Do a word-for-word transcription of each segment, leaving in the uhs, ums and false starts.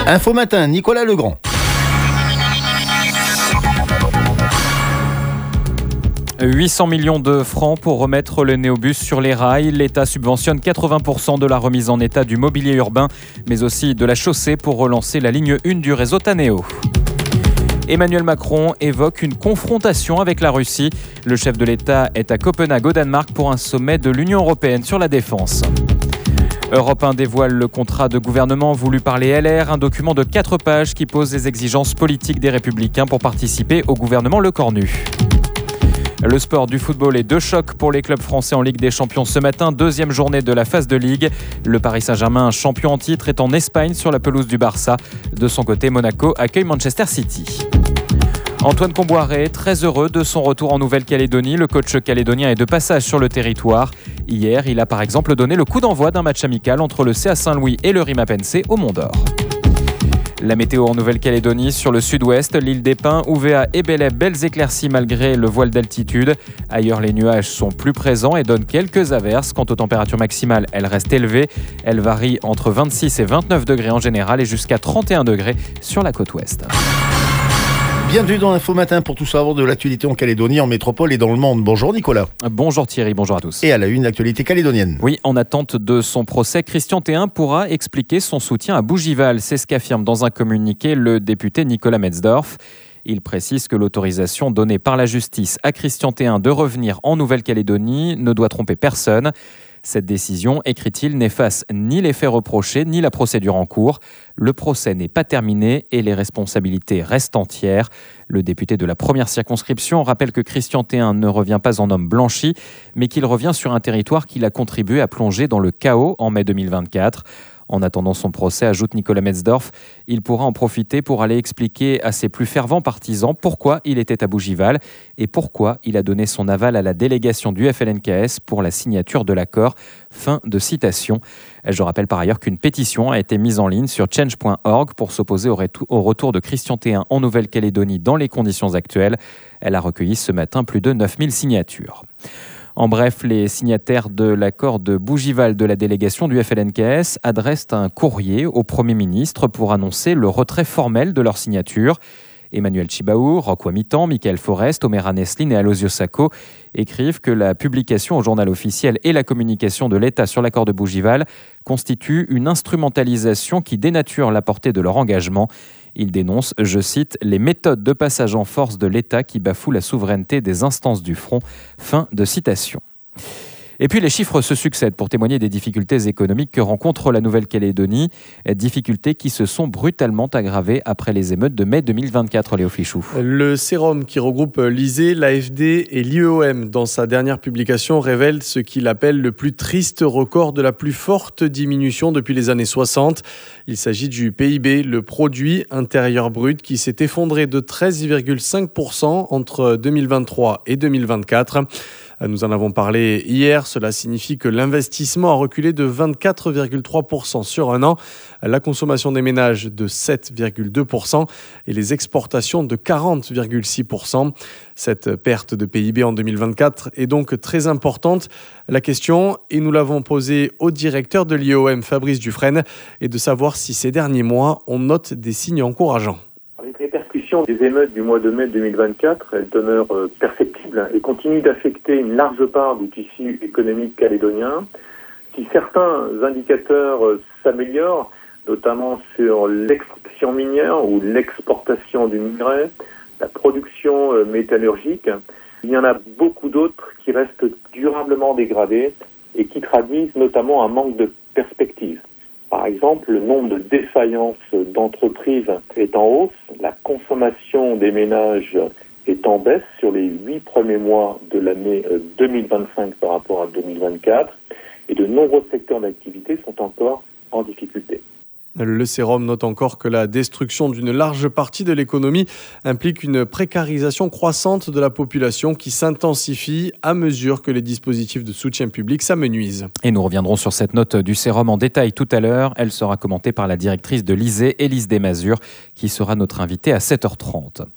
Info Matin, Nicolas Legrand. huit cents millions de francs pour remettre le néobus sur les rails. L'État subventionne quatre-vingts pour cent de la remise en état du mobilier urbain, mais aussi de la chaussée pour relancer la ligne un du réseau Taneo. Emmanuel Macron évoque une confrontation avec la Russie. Le chef de l'État est à Copenhague au Danemark pour un sommet de l'Union européenne sur la défense. Europe un dévoile le contrat de gouvernement voulu par les L R, un document de quatre pages qui pose les exigences politiques des Républicains pour participer au gouvernement Lecornu. Le sport, du football et deux chocs pour les clubs français en Ligue des Champions ce matin. Deuxième journée de la phase de Ligue. Le Paris Saint-Germain, champion en titre, est en Espagne sur la pelouse du Barça. De son côté, Monaco accueille Manchester City. Antoine Kombouaré, très heureux de son retour en Nouvelle-Calédonie. Le coach calédonien est de passage sur le territoire. Hier, il a par exemple donné le coup d'envoi d'un match amical entre le C A Saint-Louis et le Rimapensé au Mont-d'Or. La météo en Nouvelle-Calédonie, sur le sud-ouest, l'île des Pins, Ouvéa et Bélep, belles éclaircies malgré le voile d'altitude. Ailleurs, les nuages sont plus présents et donnent quelques averses. Quant aux températures maximales, elles restent élevées. Elles varient entre vingt-six et vingt-neuf degrés en général et jusqu'à trente et un degrés sur la côte ouest. Bienvenue dans Info Matin pour tout savoir de l'actualité en Calédonie, en métropole et dans le monde. Bonjour Nicolas. Bonjour Thierry, bonjour à tous. Et à la une, l'actualité calédonienne. Oui, en attente de son procès, Christian Théin pourra expliquer son soutien à Bougival. C'est ce qu'affirme dans un communiqué le député Nicolas Metzdorf. Il précise que l'autorisation donnée par la justice à Christian Théin de revenir en Nouvelle-Calédonie ne doit tromper personne. Cette décision, écrit-il, n'efface ni les faits reprochés ni la procédure en cours. Le procès n'est pas terminé et les responsabilités restent entières. Le député de la première circonscription rappelle que Christian Théin ne revient pas en homme blanchi, mais qu'il revient sur un territoire qu'il a contribué à plonger dans le chaos en mai deux mille vingt-quatre. En attendant son procès, ajoute Nicolas Metzdorf, il pourra en profiter pour aller expliquer à ses plus fervents partisans pourquoi il était à Bougival et pourquoi il a donné son aval à la délégation du F L N K S pour la signature de l'accord. Fin de citation. Je rappelle par ailleurs qu'une pétition a été mise en ligne sur change point org pour s'opposer au retour de Christian Théin en Nouvelle-Calédonie dans les conditions actuelles. Elle a recueilli ce matin plus de neuf mille signatures. En bref, les signataires de l'accord de Bougival de la délégation du F L N K S adressent un courrier au Premier ministre pour annoncer le retrait formel de leur signature. Emmanuel Chibaou, Roch Wamitan, Michael Forest, Omera Neslin et Alosio Sacco écrivent que la publication au journal officiel et la communication de l'État sur l'accord de Bougival constituent une instrumentalisation qui dénature la portée de leur engagement. Ils dénoncent, je cite, « les méthodes de passage en force de l'État qui bafouent la souveraineté des instances du front ». Fin de citation. Et puis les chiffres se succèdent pour témoigner des difficultés économiques que rencontre la Nouvelle-Calédonie, difficultés qui se sont brutalement aggravées après les émeutes de mai deux mille vingt-quatre, Léo Fichou. Le Sérum qui regroupe l'I S E E, l'A F D et l'I E O M dans sa dernière publication révèle ce qu'il appelle le plus triste record de la plus forte diminution depuis les années soixante. Il s'agit du P I B, le produit intérieur brut, qui s'est effondré de treize virgule cinq pour cent entre deux mille vingt-trois et deux mille vingt-quatre. Nous en avons parlé hier, cela signifie que l'investissement a reculé de vingt-quatre virgule trois pour cent sur un an, la consommation des ménages de sept virgule deux pour cent et les exportations de quarante virgule six pour cent. Cette perte de P I B en deux mille vingt-quatre est donc très importante. La question, et nous l'avons posée au directeur de l'I E O M, Fabrice Dufresne, est de savoir si ces derniers mois, on note des signes encourageants. Les répercussions des émeutes du mois de mai deux mille vingt-quatre, elles demeurent perceptibles et continuent d'affecter une large part du tissu économique calédonien. Si certains indicateurs s'améliorent, notamment sur l'extraction minière ou l'exportation du minerai, la production métallurgique, il y en a beaucoup d'autres qui restent durablement dégradés et qui traduisent notamment un manque de perspective. Par exemple, le nombre de défaillances d'entreprises est en hausse, la consommation des ménages est en baisse sur les huit premiers mois de l'année deux mille vingt-cinq par rapport à deux mille vingt-quatre et de nombreux secteurs d'activité sont encore en difficulté. Le Sérum note encore que la destruction d'une large partie de l'économie implique une précarisation croissante de la population qui s'intensifie à mesure que les dispositifs de soutien public s'amenuisent. Et nous reviendrons sur cette note du Sérum en détail tout à l'heure. Elle sera commentée par la directrice de l'I S E E, Élise Desmazures, qui sera notre invitée à sept heures trente.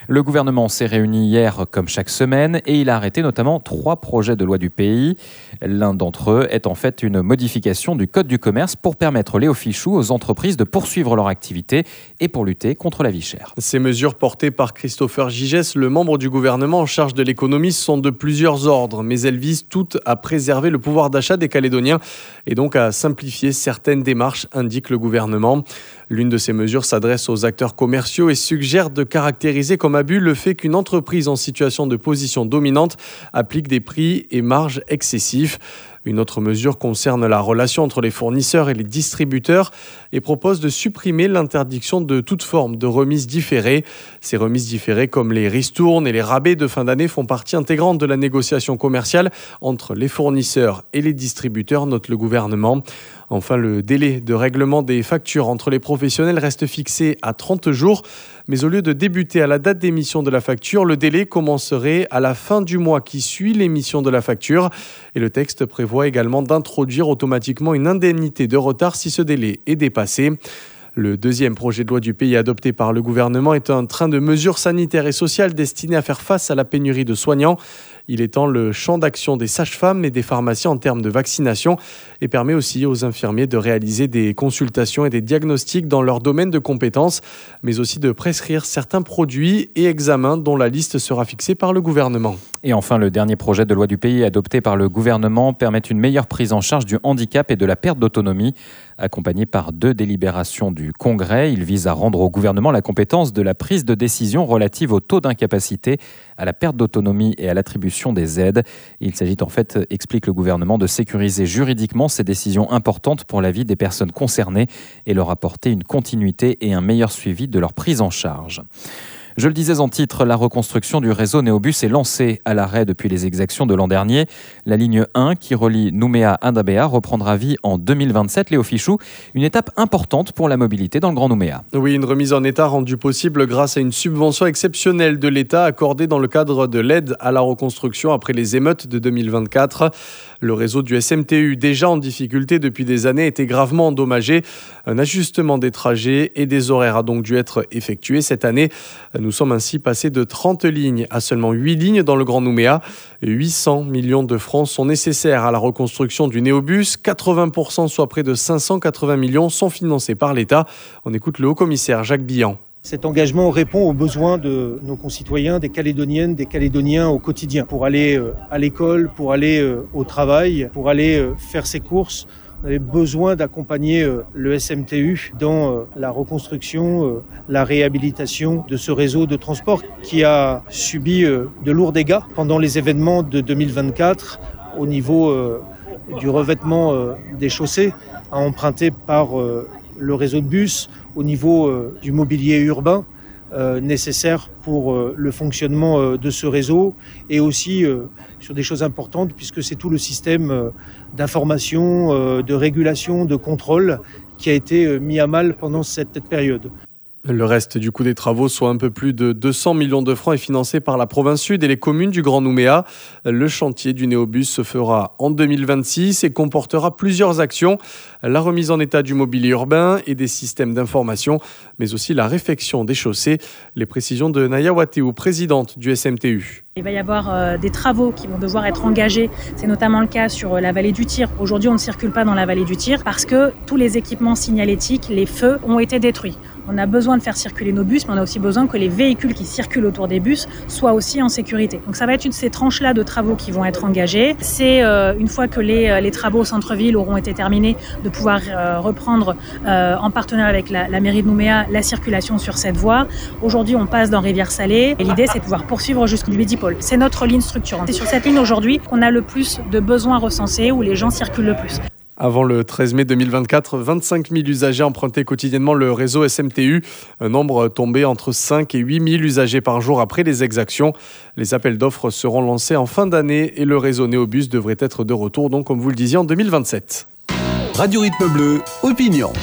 Le gouvernement s'est réuni hier comme chaque semaine et il a arrêté notamment trois projets de loi du pays. L'un d'entre eux est en fait une modification du Code du commerce pour permettre Léo Fichou aux entreprises de poursuivre leur activité et pour lutter contre la vie chère. Ces mesures portées par Christopher Gigès, le membre du gouvernement en charge de l'économie, sont de plusieurs ordres, mais elles visent toutes à préserver le pouvoir d'achat des Calédoniens et donc à simplifier certaines démarches, indique le gouvernement. L'une de ces mesures s'adresse aux acteurs commerciaux et suggère de caractériser comme abus le fait qu'une entreprise en situation de position dominante applique des prix et marges excessifs. Une autre mesure concerne la relation entre les fournisseurs et les distributeurs et propose de supprimer l'interdiction de toute forme de remise différée. Ces remises différées comme les ristournes et les rabais de fin d'année font partie intégrante de la négociation commerciale entre les fournisseurs et les distributeurs, note le gouvernement. Enfin, le délai de règlement des factures entre les professionnels reste fixé à trente jours. Mais au lieu de débuter à la date d'émission de la facture, le délai commencerait à la fin du mois qui suit l'émission de la facture. Et le texte prévoit également d'introduire automatiquement une indemnité de retard si ce délai est dépassé. Le deuxième projet de loi du pays adopté par le gouvernement est un train de mesures sanitaires et sociales destiné à faire face à la pénurie de soignants. Il étend le champ d'action des sages-femmes et des pharmaciens en termes de vaccination et permet aussi aux infirmiers de réaliser des consultations et des diagnostics dans leur domaine de compétences, mais aussi de prescrire certains produits et examens dont la liste sera fixée par le gouvernement. Et enfin, le dernier projet de loi du pays adopté par le gouvernement permet une meilleure prise en charge du handicap et de la perte d'autonomie. Accompagné par deux délibérations du Congrès, il vise à rendre au gouvernement la compétence de la prise de décision relative au taux d'incapacité, à la perte d'autonomie et à l'attribution des aides. Il s'agit en fait, explique le gouvernement, de sécuriser juridiquement ces décisions importantes pour la vie des personnes concernées et leur apporter une continuité et un meilleur suivi de leur prise en charge. Je le disais en titre, la reconstruction du réseau Néobus est lancée à l'arrêt depuis les exactions de l'an dernier. La ligne un qui relie Nouméa à Ndabéa reprendra vie en deux mille vingt-sept. Léo Fichou, une étape importante pour la mobilité dans le Grand Nouméa. Oui, une remise en état rendue possible grâce à une subvention exceptionnelle de l'État accordée dans le cadre de l'aide à la reconstruction après les émeutes de deux mille vingt-quatre. Le réseau du S M T U, déjà en difficulté depuis des années, était gravement endommagé. Un ajustement des trajets et des horaires a donc dû être effectué cette année. Nous sommes ainsi passés de trente lignes à seulement huit lignes dans le Grand Nouméa. huit cents millions de francs sont nécessaires à la reconstruction du Néobus. quatre-vingts pour cent, soit près de cinq cent quatre-vingts millions, sont financés par l'État. On écoute le haut-commissaire Jacques Billan. Cet engagement répond aux besoins de nos concitoyens, des Calédoniennes, des Calédoniens au quotidien. Pour aller à l'école, pour aller au travail, pour aller faire ses courses. On avait besoin d'accompagner le S M T U dans la reconstruction, la réhabilitation de ce réseau de transport qui a subi de lourds dégâts pendant les événements de deux mille vingt-quatre au niveau du revêtement des chaussées, à emprunter par le réseau de bus, au niveau du mobilier urbain nécessaire pour le fonctionnement de ce réseau et aussi sur des choses importantes puisque c'est tout le système d'information, de régulation, de contrôle qui a été mis à mal pendant cette période. Le reste du coût des travaux, soit un peu plus de deux cents millions de francs, est financé par la province sud et les communes du Grand Nouméa. Le chantier du Néobus se fera en deux mille vingt-six et comportera plusieurs actions. La remise en état du mobilier urbain et des systèmes d'information, mais aussi la réfection des chaussées. Les précisions de Naya Wateou, présidente du S M T U. Il va y avoir euh, des travaux qui vont devoir être engagés. C'est notamment le cas sur euh, la vallée du Tir. Aujourd'hui, on ne circule pas dans la vallée du Tir parce que tous les équipements signalétiques, les feux, ont été détruits. On a besoin de faire circuler nos bus, mais on a aussi besoin que les véhicules qui circulent autour des bus soient aussi en sécurité. Donc ça va être une de ces tranches-là de travaux qui vont être engagés. C'est euh, une fois que les, les travaux au centre-ville auront été terminés, de pouvoir euh, reprendre euh, en partenariat avec la, la mairie de Nouméa la circulation sur cette voie. Aujourd'hui, on passe dans Rivière-Salée et l'idée, c'est de pouvoir poursuivre jusqu'au Midi-Pôle. C'est notre ligne structurante. C'est sur cette ligne aujourd'hui qu'on a le plus de besoins recensés, où les gens circulent le plus. Avant le treize mai deux mille vingt-quatre, vingt-cinq mille usagers empruntaient quotidiennement le réseau S M T U, un nombre tombé entre cinq et huit mille usagers par jour après les exactions. Les appels d'offres seront lancés en fin d'année et le réseau Néobus devrait être de retour, donc comme vous le disiez, en deux mille vingt-sept. Radio Rythme Bleu, opinion.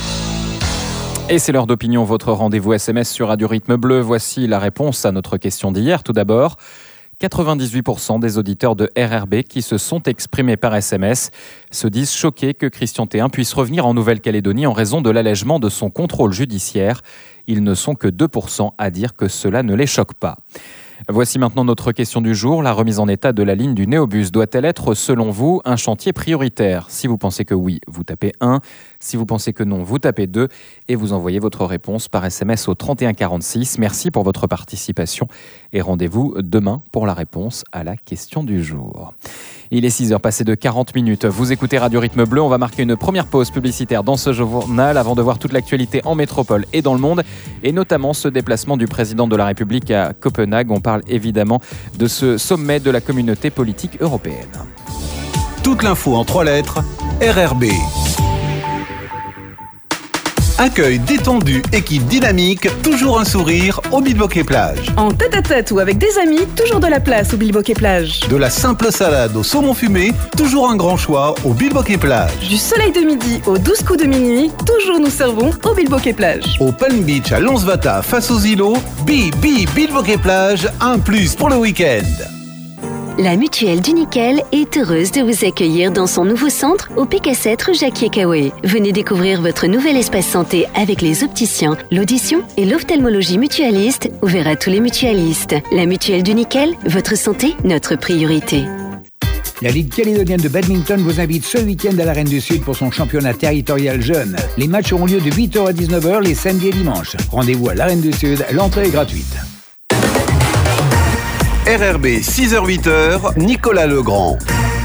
Et c'est l'heure d'opinion, votre rendez-vous S M S sur Radio Rythme Bleu. Voici la réponse à notre question d'hier. Tout d'abord, quatre-vingt-dix-huit pour cent des auditeurs de R R B qui se sont exprimés par S M S se disent choqués que Christian Théin puisse revenir en Nouvelle-Calédonie en raison de l'allègement de son contrôle judiciaire. Ils ne sont que deux pour cent à dire que cela ne les choque pas. Voici maintenant notre question du jour. La remise en état de la ligne du Néobus doit-elle être, selon vous, un chantier prioritaire ? Si vous pensez que oui, vous tapez un. Si vous pensez que non, vous tapez deux. Et vous envoyez votre réponse par S M S au trente et un quarante-six. Merci pour votre participation. Et rendez-vous demain pour la réponse à la question du jour. Il est six heures passées de quarante minutes. Vous écoutez Radio Rythme Bleu. On va marquer une première pause publicitaire dans ce journal avant de voir toute l'actualité en métropole et dans le monde. Et notamment ce déplacement du président de la République à Copenhague. On parle évidemment de ce sommet de la communauté politique européenne. Toute l'info en trois lettres, R R B. Accueil détendu, équipe dynamique, toujours un sourire au Bilboquet Plage. En tête-à-tête ou avec des amis, toujours de la place au Bilboquet Plage. De la simple salade au saumon fumé, toujours un grand choix au Bilboquet Plage. Du soleil de midi aux douze coups de minuit, toujours nous servons au Bilboquet Plage. Au Palm Beach à Lonsvata face aux îlots, Bi Bi Bilboquet Plage, un plus pour le week-end. La Mutuelle du Nickel est heureuse de vous accueillir dans son nouveau centre au P K sept rue Jacques-Yekawé. Venez découvrir votre nouvel espace santé avec les opticiens, l'audition et l'ophtalmologie mutualiste, ouvert à tous les mutualistes. La Mutuelle du Nickel, votre santé, notre priorité. La Ligue calédonienne de badminton vous invite ce week-end à la Reine du Sud pour son championnat territorial jeune. Les matchs auront lieu de huit heures à dix-neuf heures les samedis et dimanches. Rendez-vous à la Reine du Sud, l'entrée est gratuite. R R B, six heures huit heures, Nicolas Legrand.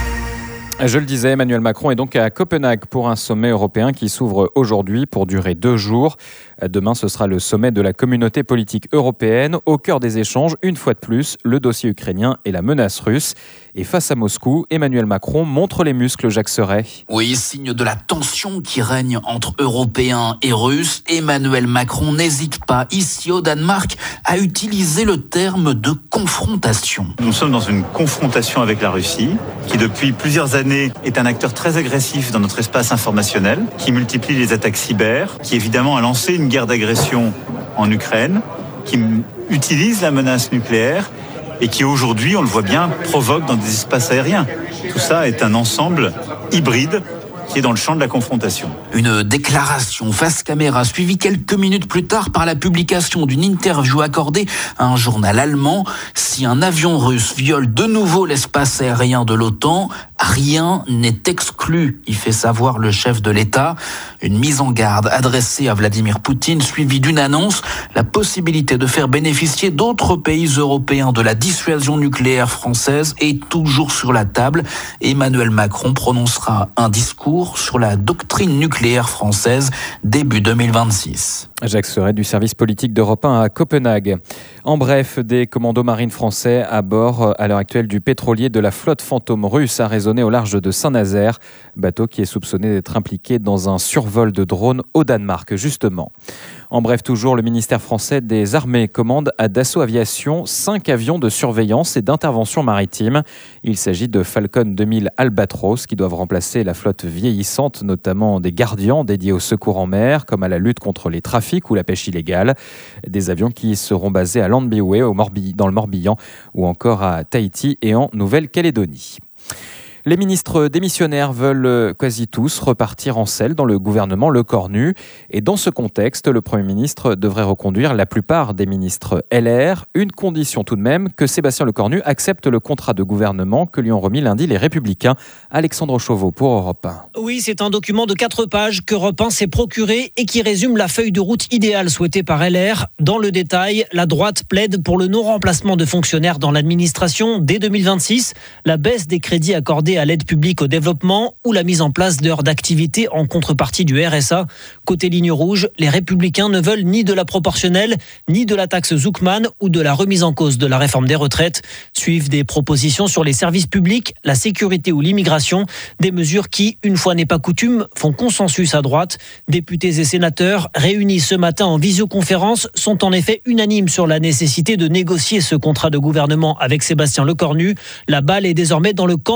Je le disais, Emmanuel Macron est donc à Copenhague pour un sommet européen qui s'ouvre aujourd'hui pour durer deux jours. Demain, ce sera le sommet de la communauté politique européenne. Au cœur des échanges, une fois de plus, le dossier ukrainien et la menace russe. Et face à Moscou, Emmanuel Macron montre les muscles, Jacques Serret. Oui, signe de la tension qui règne entre Européens et Russes. Emmanuel Macron n'hésite pas, ici au Danemark, à utiliser le terme de confrontation. Nous sommes dans une confrontation avec la Russie, qui depuis plusieurs années est un acteur très agressif dans notre espace informationnel, qui multiplie les attaques cyber, qui évidemment a lancé une guerre d'agression en Ukraine, qui utilise la menace nucléaire et qui aujourd'hui, on le voit bien, provoque dans des espaces aériens. Tout ça est un ensemble hybride qui est dans le champ de la confrontation. Une déclaration face caméra suivie quelques minutes plus tard par la publication d'une interview accordée à un journal allemand. Si un avion russe viole de nouveau l'espace aérien de l'OTAN, rien n'est exclu, y fait savoir le chef de l'État. Une mise en garde adressée à Vladimir Poutine suivie d'une annonce, la possibilité de faire bénéficier d'autres pays européens de la dissuasion nucléaire française est toujours sur la table. Emmanuel Macron prononcera un discours sur la doctrine nucléaire française début deux mille vingt-six. Jacques Serret du service politique d'Europe un à Copenhague. En bref, des commandos marines français à bord à l'heure actuelle du pétrolier de la flotte fantôme russe a résonné au large de Saint-Nazaire, bateau qui est soupçonné d'être impliqué dans un survol de drones au Danemark justement. En bref, toujours le ministère français des Armées commande à Dassault Aviation cinq avions de surveillance et d'intervention maritime. Il s'agit de Falcon deux mille Albatros qui doivent remplacer la flotte vieillissante, notamment des gardiens dédiés au secours en mer, comme à la lutte contre les trafics ou la pêche illégale. Des avions qui seront basés à Lambéoué, au Morbi- dans le Morbihan, ou encore à Tahiti et en Nouvelle-Calédonie. Les ministres démissionnaires veulent quasi tous repartir en selle dans le gouvernement Le Cornu. Et dans ce contexte, le Premier ministre devrait reconduire la plupart des ministres L R. Une condition tout de même, que Sébastien Lecornu accepte le contrat de gouvernement que lui ont remis lundi les Républicains. Alexandre Chauveau pour Europe un. Oui, c'est un document de quatre pages que Europe un s'est procuré et qui résume la feuille de route idéale souhaitée par L R. Dans le détail, la droite plaide pour le non-remplacement de fonctionnaires dans l'administration dès deux mille vingt-six, la baisse des crédits accordés à l'aide publique au développement ou la mise en place d'heures d'activité en contrepartie du R S A. Côté ligne rouge, les Républicains ne veulent ni de la proportionnelle, ni de la taxe Zuckman ou de la remise en cause de la réforme des retraites. Suivent des propositions sur les services publics, la sécurité ou l'immigration, des mesures qui, une fois n'est pas coutume, font consensus à droite. Députés et sénateurs réunis ce matin en visioconférence sont en effet unanimes sur la nécessité de négocier ce contrat de gouvernement avec Sébastien Lecornu. La balle est désormais dans le camp du Premier ministre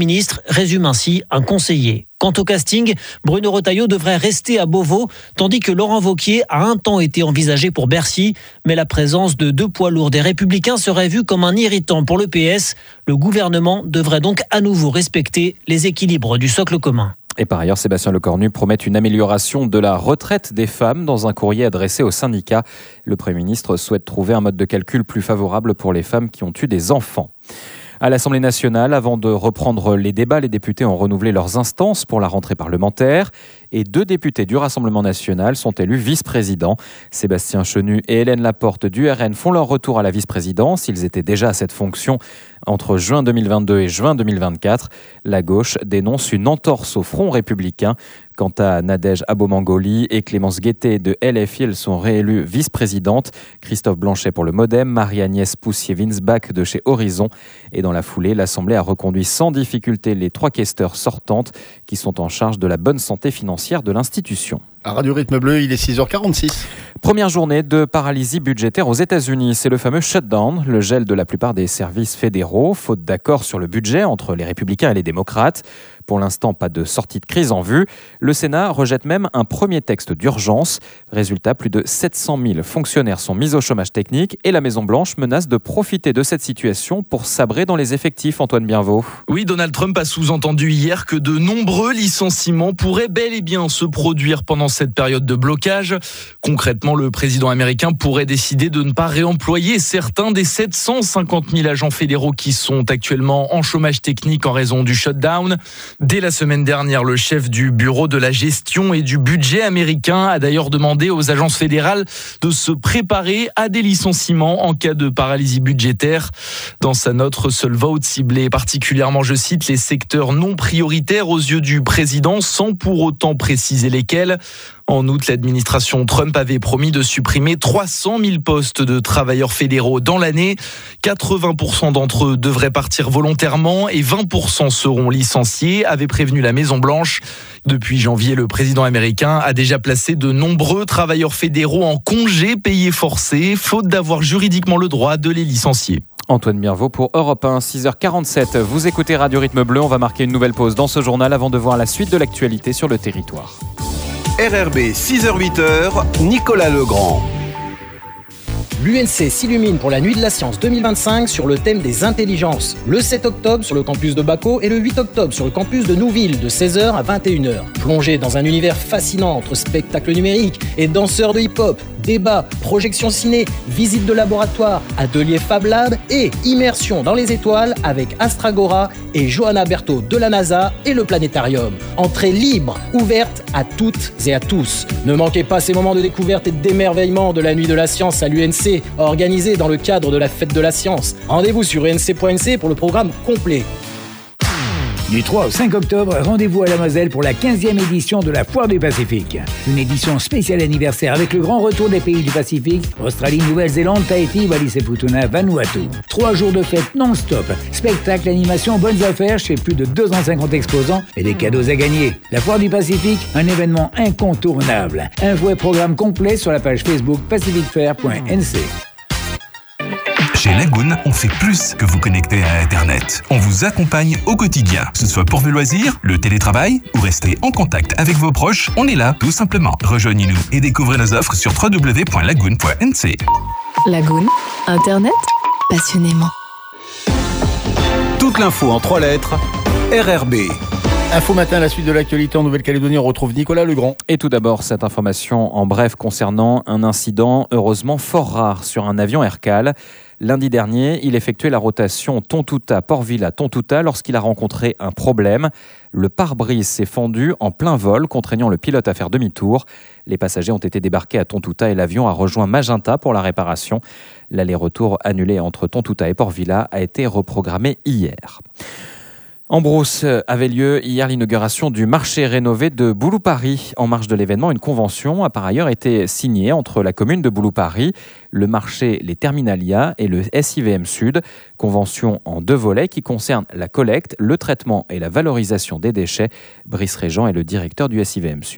ministre, résume ainsi un conseiller. Quant au casting, Bruno Retailleau devrait rester à Beauvau, tandis que Laurent Wauquiez a un temps été envisagé pour Bercy. Mais la présence de deux poids lourds des Républicains serait vue comme un irritant pour le P S. Le gouvernement devrait donc à nouveau respecter les équilibres du socle commun. Et par ailleurs, Sébastien Lecornu promet une amélioration de la retraite des femmes dans un courrier adressé aux syndicats. Le Premier ministre souhaite trouver un mode de calcul plus favorable pour les femmes qui ont eu des enfants. À l'Assemblée nationale, avant de reprendre les débats, les députés ont renouvelé leurs instances pour la rentrée parlementaire. Et deux députés du Rassemblement national sont élus vice-présidents. Sébastien Chenu et Hélène Laporte du R N font leur retour à la vice-présidence. Ils étaient déjà à cette fonction entre juin deux mille vingt-deux et juin deux mille vingt-quatre. La gauche dénonce une entorse au front républicain. Quant à Nadège Abomangoli et Clémence Guettet de L F I, elles sont réélues vice-présidentes. Christophe Blanchet pour le MoDem, Marie-Agnès Poussier-Winsbach de chez Horizon. Et dans la foulée, l'Assemblée a reconduit sans difficulté les trois questeurs sortantes qui sont en charge de la bonne santé financière de l'institution. À Radio Rythme Bleu, il est six heures quarante-six. Première journée de paralysie budgétaire aux États-Unis. C'est le fameux shutdown, le gel de la plupart des services fédéraux, faute d'accord sur le budget entre les républicains et les démocrates. Pour l'instant, pas de sortie de crise en vue. Le Sénat rejette même un premier texte d'urgence. Résultat, plus de sept cent mille fonctionnaires sont mis au chômage technique et la Maison-Blanche menace de profiter de cette situation pour sabrer dans les effectifs. Antoine Bienvaux. Oui, Donald Trump a sous-entendu hier que de nombreux licenciements pourraient bel et bien se produire pendant cette période de blocage. Concrètement, le président américain pourrait décider de ne pas réemployer certains des sept cent cinquante mille agents fédéraux qui sont actuellement en chômage technique en raison du shutdown. Dès la semaine dernière, le chef du bureau de la gestion et du budget américain a d'ailleurs demandé aux agences fédérales de se préparer à des licenciements en cas de paralysie budgétaire. Dans sa note, Russell Vought ciblait particulièrement, je cite, les secteurs non prioritaires aux yeux du président, sans pour autant préciser lesquels. En août, l'administration Trump avait promis de supprimer trois cent mille postes de travailleurs fédéraux dans l'année. quatre-vingts pour cent d'entre eux devraient partir volontairement et vingt pour cent seront licenciés, avait prévenu la Maison-Blanche. Depuis janvier, le président américain a déjà placé de nombreux travailleurs fédéraux en congé payé forcé, faute d'avoir juridiquement le droit de les licencier. Antoine Mirvaux pour Europe un, six heures quarante-sept. Vous écoutez Radio Rythme Bleu. On va marquer une nouvelle pause dans ce journal avant de voir la suite de l'actualité sur le territoire. R R B, six heures huit, Nicolas Legrand. L'U N C s'illumine pour la Nuit de la Science deux mille vingt-cinq sur le thème des intelligences. Le sept octobre sur le campus de Baco et le huit octobre sur le campus de Nouville de seize heures à vingt et une heures. Plongez dans un univers fascinant entre spectacles numériques et danseurs de hip-hop, débats, projections ciné, visites de laboratoire, ateliers Fab Lab et immersion dans les étoiles avec Astragora et Johanna Berthaud de la NASA et le Planétarium. Entrée libre, ouverte à toutes et à tous. Ne manquez pas ces moments de découverte et d'émerveillement de la Nuit de la Science à l'U N C, organisé dans le cadre de la Fête de la Science. Rendez-vous sur u n c point n c pour le programme complet. Du trois au cinq octobre, rendez-vous à la Moselle pour la quinzième édition de la Foire du Pacifique. Une édition spéciale anniversaire avec le grand retour des pays du Pacifique, Australie, Nouvelle-Zélande, Tahiti, Wallis et Futuna, Vanuatu. Trois jours de fête non-stop, spectacle, animation, bonnes affaires chez plus de deux cent cinquante exposants et des cadeaux à gagner. La Foire du Pacifique, un événement incontournable. Info et programme complet sur la page Facebook pacific fair point n c. Chez Lagoon, on fait plus que vous connecter à Internet. On vous accompagne au quotidien. Que ce soit pour vos loisirs, le télétravail ou rester en contact avec vos proches, on est là, tout simplement. Rejoignez-nous et découvrez nos offres sur w w w point lagoon point n c. Lagoon, Internet, passionnément. Toute l'info en trois lettres, R R B. Info matin, la suite de l'actualité en Nouvelle-Calédonie, on retrouve Nicolas Legrand. Et tout d'abord, cette information en bref concernant un incident heureusement fort rare sur un avion Aircal. Lundi dernier, il effectuait la rotation Tontouta-Port-Vila Tontouta lorsqu'il a rencontré un problème. Le pare-brise s'est fendu en plein vol, contraignant le pilote à faire demi-tour. Les passagers ont été débarqués à Tontouta et l'avion a rejoint Magenta pour la réparation. L'aller-retour annulé entre Tontouta et Port-Vila a été reprogrammé hier. En Brousse avait lieu hier l'inauguration du marché rénové de Boulou-Paris. En marge de l'événement, une convention a par ailleurs été signée entre la commune de Boulou-Paris, le marché Les Terminalia et le S I V M Sud. Convention en deux volets qui concerne la collecte, le traitement et la valorisation des déchets. Brice Régent est le directeur du S I V M Sud.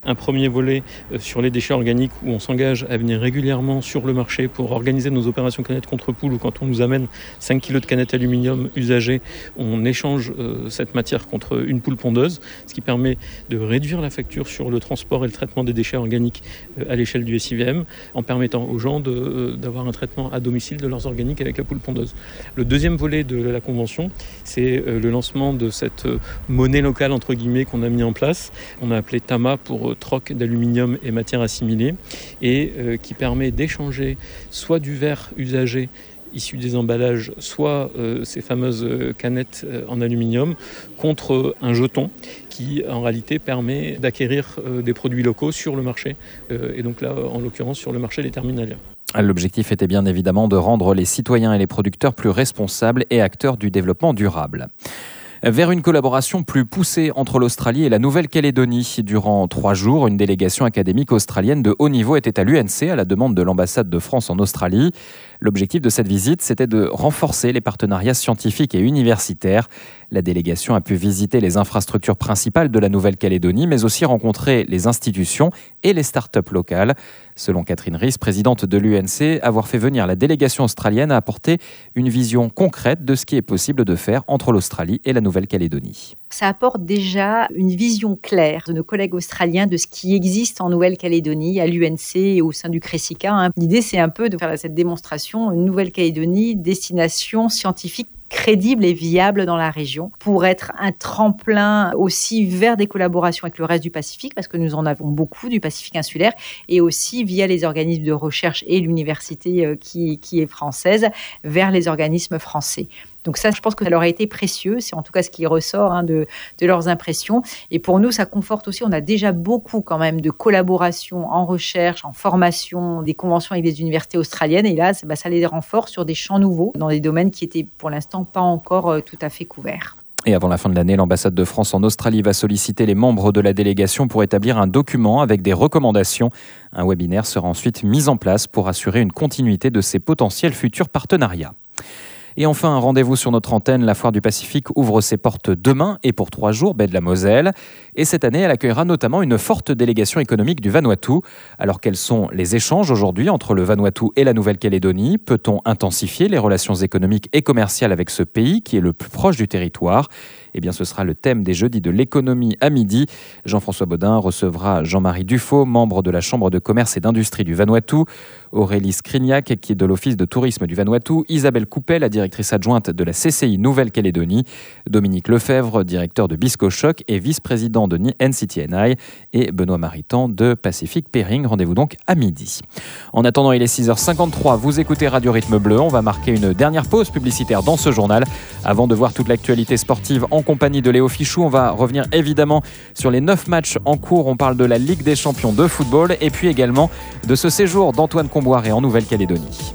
Un premier volet sur les déchets organiques où on s'engage à venir régulièrement sur le marché pour organiser nos opérations canettes contre poule, où quand on nous amène cinq kilos de canettes aluminium usagées, on échange euh, cette matière contre une poule pondeuse, ce qui permet de réduire la facture sur le transport et le traitement des déchets organiques euh, à l'échelle du S I V M, en permettant aux gens de, euh, d'avoir un traitement à domicile de leurs organiques avec la poule pondeuse. Le deuxième volet de la convention, c'est euh, le lancement de cette euh, monnaie locale entre guillemets qu'on a mis en place. On a appelé Tama pour troc d'aluminium et matières assimilées et euh, qui permet d'échanger soit du verre usagé issu des emballages, soit euh, ces fameuses canettes euh, en aluminium contre un jeton qui en réalité permet d'acquérir euh, des produits locaux sur le marché euh, et donc là en l'occurrence sur le marché des terminaliens. L'objectif était bien évidemment de rendre les citoyens et les producteurs plus responsables et acteurs du développement durable. Vers une collaboration plus poussée entre l'Australie et la Nouvelle-Calédonie. Durant trois jours, une délégation académique australienne de haut niveau était à l'U N C à la demande de l'ambassade de France en Australie. L'objectif de cette visite, c'était de renforcer les partenariats scientifiques et universitaires. La délégation a pu visiter les infrastructures principales de la Nouvelle-Calédonie, mais aussi rencontrer les institutions et les start-up locales. Selon Catherine Riss, présidente de l'U N C, avoir fait venir la délégation australienne a apporté une vision concrète de ce qui est possible de faire entre l'Australie et la Nouvelle-Calédonie. Ça apporte déjà une vision claire de nos collègues australiens de ce qui existe en Nouvelle-Calédonie, à l'U N C et au sein du CRESICA. L'idée, c'est un peu de faire cette démonstration, une Nouvelle-Calédonie, destination scientifique crédible et viable dans la région pour être un tremplin aussi vers des collaborations avec le reste du Pacifique, parce que nous en avons beaucoup du Pacifique insulaire, et aussi via les organismes de recherche et l'université qui, qui est française, vers les organismes français. Donc ça, je pense que ça leur a été précieux. C'est en tout cas ce qui ressort hein, de, de leurs impressions. Et pour nous, ça conforte aussi. On a déjà beaucoup quand même de collaboration en recherche, en formation, des conventions avec les universités australiennes. Et là, bah, ça les renforce sur des champs nouveaux, dans des domaines qui étaient pour l'instant pas encore euh, tout à fait couverts. Et avant la fin de l'année, l'ambassade de France en Australie va solliciter les membres de la délégation pour établir un document avec des recommandations. Un webinaire sera ensuite mis en place pour assurer une continuité de ces potentiels futurs partenariats. Et enfin, un rendez-vous sur notre antenne. La Foire du Pacifique ouvre ses portes demain et pour trois jours, baie de la Moselle. Et cette année, elle accueillera notamment une forte délégation économique du Vanuatu. Alors quels sont les échanges aujourd'hui entre le Vanuatu et la Nouvelle-Calédonie ? Peut-on intensifier les relations économiques et commerciales avec ce pays qui est le plus proche du territoire ? Eh bien, ce sera le thème des jeudis de l'économie à midi. Jean-François Baudin recevra Jean-Marie Dufaux, membre de la Chambre de commerce et d'industrie du Vanuatu, Aurélie Skriniak, qui est de l'Office de tourisme du Vanuatu, Isabelle Coupet, la directrice adjointe de la C C I Nouvelle-Calédonie, Dominique Lefebvre, directeur de Biscochoc et vice-président de N C T N I, et Benoît Maritan de Pacific Pairing. Rendez-vous donc à midi. En attendant, il est six heures cinquante-trois, vous écoutez Radio Rythme Bleu. On va marquer une dernière pause publicitaire dans ce journal avant de voir toute l'actualité sportive en compagnie de Léo Fichou. On va revenir évidemment sur les neuf matchs en cours. On parle de la Ligue des champions de football et puis également de ce séjour d'Antoine Comboiré en Nouvelle-Calédonie.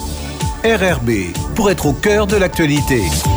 R R B, pour être au cœur de l'actualité.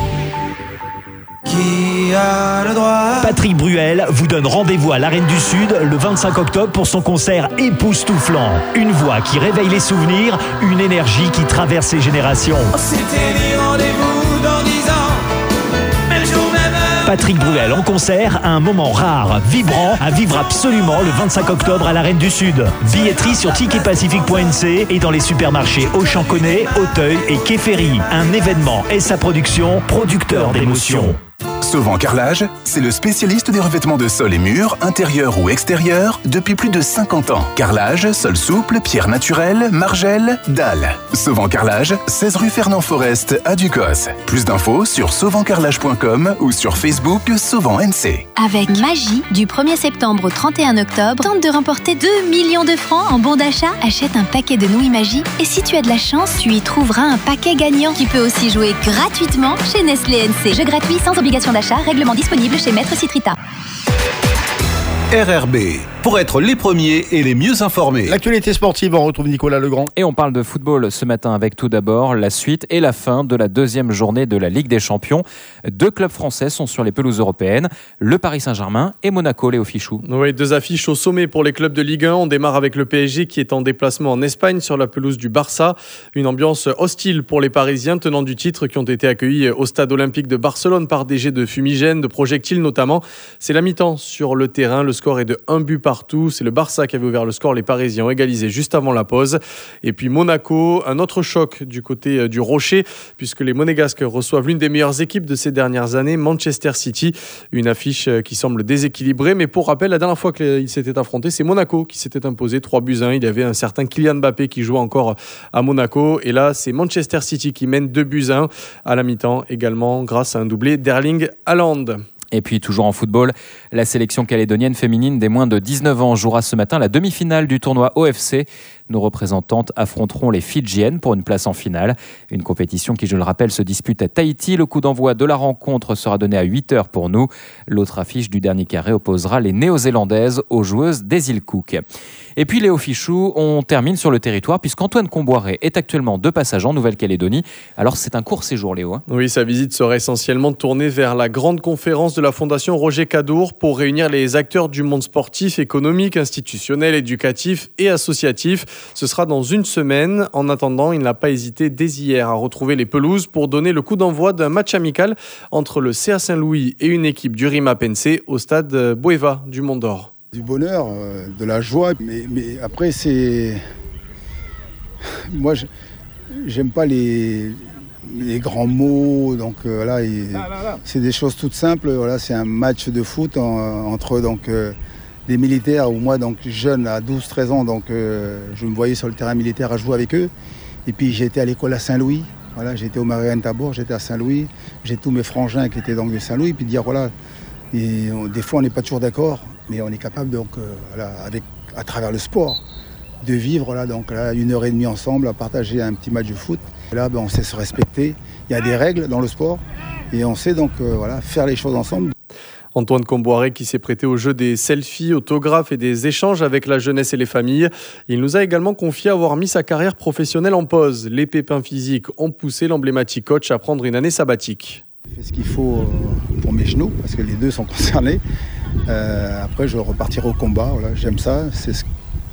Qui a le droit ? Patrick Bruel vous donne rendez-vous à l'Arène du Sud le vingt-cinq octobre pour son concert époustouflant. Une voix qui réveille les souvenirs, une énergie qui traverse les générations. C'était les rendez-vous dans dix ans, même jour, même heure. Patrick Bruel en concert, un moment rare, vibrant, à vivre absolument le vingt-cinq octobre à l'Arène du Sud. Billetterie sur ticket pacifique point n c et dans les supermarchés Auchan-Connay, Auteuil et Quai Ferry. Un événement et sa production, producteur d'émotions. Sauvant Carrelage, c'est le spécialiste des revêtements de sol et murs, intérieurs ou extérieurs, depuis plus de cinquante ans. Carrelage, sol souple, pierre naturelle, margelle, dalles. Sauvant Carrelage, seize rue Fernand Forest à Ducos. Plus d'infos sur sauvant carrelage point com ou sur Facebook Sauvant N C. Avec Magie, du premier septembre au trente et un octobre, tente de remporter deux millions de francs en bon d'achat. Achète un paquet de nouilles Magie et si tu as de la chance, tu y trouveras un paquet gagnant. Tu peux aussi jouer gratuitement chez Nestlé N C. Jeu gratuit sans obligation d'achat, règlement disponible chez Maître Citrita. R R B, pour être les premiers et les mieux informés. L'actualité sportive, on retrouve Nicolas Legrand. Et on parle de football ce matin avec tout d'abord la suite et la fin de la deuxième journée de la Ligue des Champions. Deux clubs français sont sur les pelouses européennes, le Paris Saint-Germain et Monaco, Léo Fichou. Oui, deux affiches au sommet pour les clubs de Ligue un. On démarre avec le P S G qui est en déplacement en Espagne sur la pelouse du Barça. Une ambiance hostile pour les Parisiens tenants du titre qui ont été accueillis au stade olympique de Barcelone par des jets de fumigène, de projectiles notamment. C'est la mi-temps sur le terrain. Le score est de un but partout. C'est le Barça qui avait ouvert le score. Les Parisiens ont égalisé juste avant la pause. Et puis Monaco, un autre choc du côté du Rocher, puisque les Monégasques reçoivent l'une des meilleures équipes de ces dernières années, Manchester City. Une affiche qui semble déséquilibrée. Mais pour rappel, la dernière fois qu'ils s'étaient affrontés, c'est Monaco qui s'était imposé trois buts à un. Il y avait un certain Kylian Mbappé qui jouait encore à Monaco. Et là, c'est Manchester City qui mène deux buts à un à la mi-temps, également grâce à un doublé d'Erling Haaland. Et puis toujours en football, la sélection calédonienne féminine des moins de dix-neuf ans jouera ce matin la demi-finale du tournoi O F C. Nos représentantes affronteront les Fidjiennes pour une place en finale. Une compétition qui, je le rappelle, se dispute à Tahiti. Le coup d'envoi de la rencontre sera donné à huit heures pour nous. L'autre affiche du dernier carré opposera les Néo-Zélandaises aux joueuses des îles Cook. Et puis Léo Fichou, on termine sur le territoire puisqu'Antoine Comboiré est actuellement de passage en Nouvelle-Calédonie. Alors c'est un court séjour, Léo. Hein. Oui, sa visite sera essentiellement tournée vers la grande conférence de la Fondation Roger Cadour pour réunir les acteurs du monde sportif, économique, institutionnel, éducatif et associatif. Ce sera dans une semaine. En attendant, il n'a pas hésité dès hier à retrouver les pelouses pour donner le coup d'envoi d'un match amical entre le C A Saint-Louis et une équipe du Rima Pensée au stade Bueva du Mont d'Or. Du bonheur, de la joie, mais, mais après c'est... Moi, je... j'aime pas les... les grands mots, donc euh, voilà, et... c'est des choses toutes simples. Voilà, c'est un match de foot en... entre donc... Euh... des militaires, où moi, donc jeune, à douze treize ans, donc euh, je me voyais sur le terrain militaire à jouer avec eux. Et puis j'ai été à l'école à Saint-Louis, voilà, j'ai été au Marianne Tabor, j'étais à Saint-Louis, j'ai tous mes frangins qui étaient donc de Saint-Louis, puis dire voilà, et on, des fois on n'est pas toujours d'accord, mais on est capable donc, euh, voilà, avec, à travers le sport, de vivre là, donc, là, une heure et demie ensemble, à partager un petit match de foot. Et là, ben, on sait se respecter, il y a des règles dans le sport, et on sait donc euh, voilà, faire les choses ensemble. Antoine Comboiré qui s'est prêté au jeu des selfies, autographes et des échanges avec la jeunesse et les familles. Il nous a également confié avoir mis sa carrière professionnelle en pause. Les pépins physiques ont poussé l'emblématique coach à prendre une année sabbatique. J'ai fait ce qu'il faut pour mes genoux, parce que les deux sont concernés. Euh, après, je repartirai au combat. Voilà, j'aime ça. C'est ce,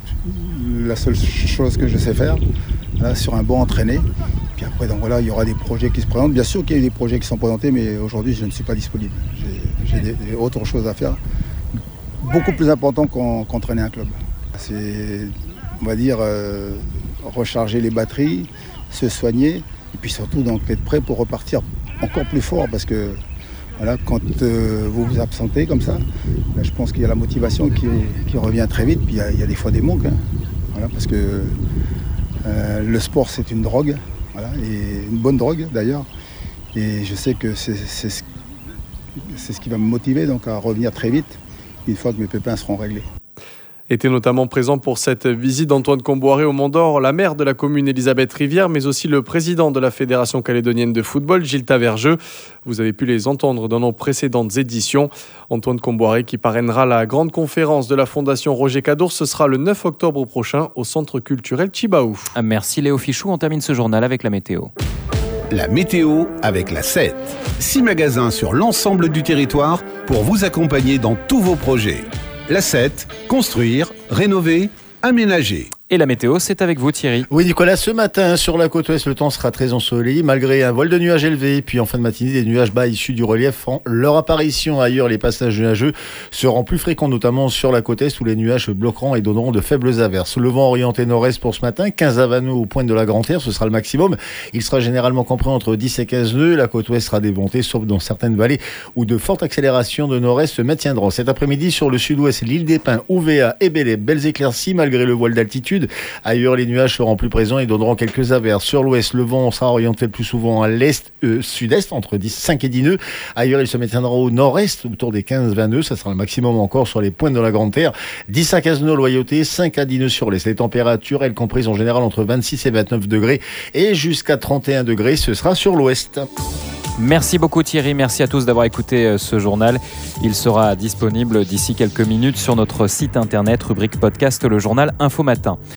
la seule chose que je sais faire. Là, sur un banc entraîné. Puis après, donc, voilà, il y aura des projets qui se présentent. Bien sûr qu'il y a eu des projets qui sont présentés, mais aujourd'hui, je ne suis pas disponible. J'ai, j'ai, des, j'ai autre chose à faire, beaucoup plus important qu'en, qu'entraîner un club. C'est, on va dire, euh, recharger les batteries, se soigner, et puis surtout donc, être prêt pour repartir encore plus fort, parce que voilà, quand euh, vous vous absentez comme ça, là, je pense qu'il y a la motivation qui, qui revient très vite, puis il y a, il y a des fois des manques, hein, voilà, parce que euh, le sport, c'est une drogue. Voilà, et une bonne drogue d'ailleurs, et je sais que c'est, c'est, c'est ce qui va me motiver donc à revenir très vite une fois que mes pépins seront réglés. Était notamment présent pour cette visite d'Antoine Comboiré au Mont d'Or, la maire de la commune Elisabeth Rivière, mais aussi le président de la Fédération calédonienne de football, Gilles Tavergeux. Vous avez pu les entendre dans nos précédentes éditions. Antoine Comboiré qui parrainera la grande conférence de la Fondation Roger Cadour, ce sera le neuf octobre prochain au Centre culturel Chibaou. Merci Léo Fichou, on termine ce journal avec la météo. La météo avec la sept. Six magasins sur l'ensemble du territoire pour vous accompagner dans tous vos projets. La sept, construire, rénover, aménager. Et la météo, c'est avec vous Thierry. Oui Nicolas, ce matin sur la côte ouest, le temps sera très ensoleillé malgré un vol de nuages élevé. Puis en fin de matinée, des nuages bas issus du relief font leur apparition. Ailleurs, les passages nuageux seront plus fréquents, notamment sur la côte est où les nuages se bloqueront et donneront de faibles averses. Le vent orienté nord-est pour ce matin, quinze à vingt nœuds au point de la Grande-Terre, ce sera le maximum. Il sera généralement compris entre dix et quinze nœuds. La côte ouest sera démontée, sauf dans certaines vallées où de fortes accélérations de nord-est se maintiendront. Cet après-midi, sur le sud-ouest, l'île des Pins, Ouvéa et Bélé, belles éclaircies malgré le voile d'altitude. Ailleurs, les nuages seront plus présents et donneront quelques averses. Sur l'ouest, le vent sera orienté le plus souvent à l'est, euh, sud-est, entre cinq et dix nœuds. Ailleurs, il se maintiendra au nord-est, autour des quinze à vingt nœuds. Ça sera le maximum encore sur les pointes de la Grande-Terre. dix à quinze nœuds loyauté, cinq à dix nœuds sur l'est. Les températures, elles comprises en général entre vingt-six et vingt-neuf degrés et jusqu'à trente et un degrés, ce sera sur l'ouest. Merci beaucoup Thierry, merci à tous d'avoir écouté ce journal. Il sera disponible d'ici quelques minutes sur notre site internet, rubrique podcast, le journal Info Matin.